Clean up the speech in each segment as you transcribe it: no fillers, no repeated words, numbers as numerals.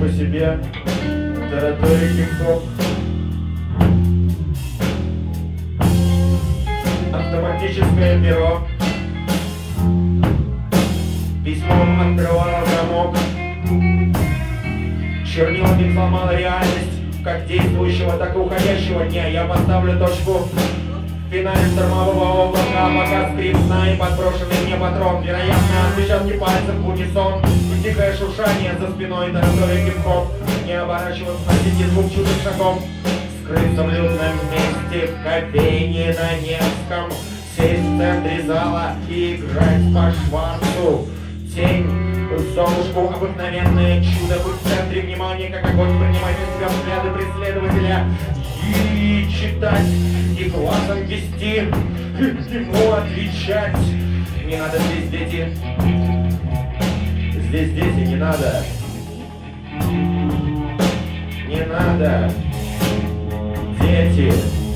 по себе. Тараторик хип-хоп. Автоматическое перо. Письмом открывало замок. Чернилами сломала реальность, как действующего, так и уходящего дня. Я поставлю точку в финале штормового облака, пока скрип сна и подброшенный мне патрон. Вероятно, отпечатки пальцев в унисон и тихое шуршание за спиной. Тараторик хип-хоп. Не оборачиваться, носите звук чужих шагов. Скрыться в людном месте, в кофейне на Невском. Сесть в центре зала и играть по Шварцу. Тень, Золушку, обыкновенное чудо. Быть в центре внимания, как огонь, принимать на себя взгляды преследователя. И читать, и глазом вести, ему отвечать. Не надо здесь дети. Здесь дети, не надо. Не надо. Дети.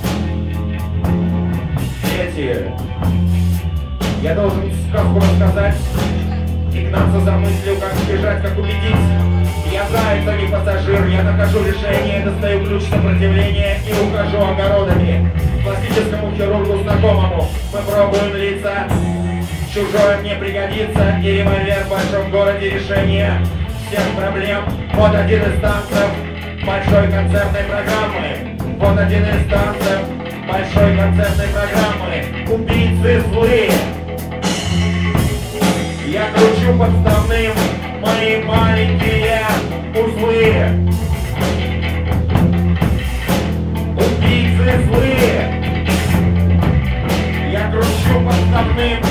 Дети. Я должен сказку рассказать и гнаться за мыслью, как сбежать, как убедить. Я заяц, а не пассажир. Я нахожу решение, достаю ключ сопротивления и ухожу огородами. Пластическому хирургу знакомому мы пробуем лица. Чужое мне пригодится, и револьвер в большом городе решение всех проблем. Вот один из танцев большой концертной программы. Вот один из танцев большой концертной программы. Убийцы злые. Я кручу подставным мои маленькие узлы. Убийцы злые. Я кручу подставным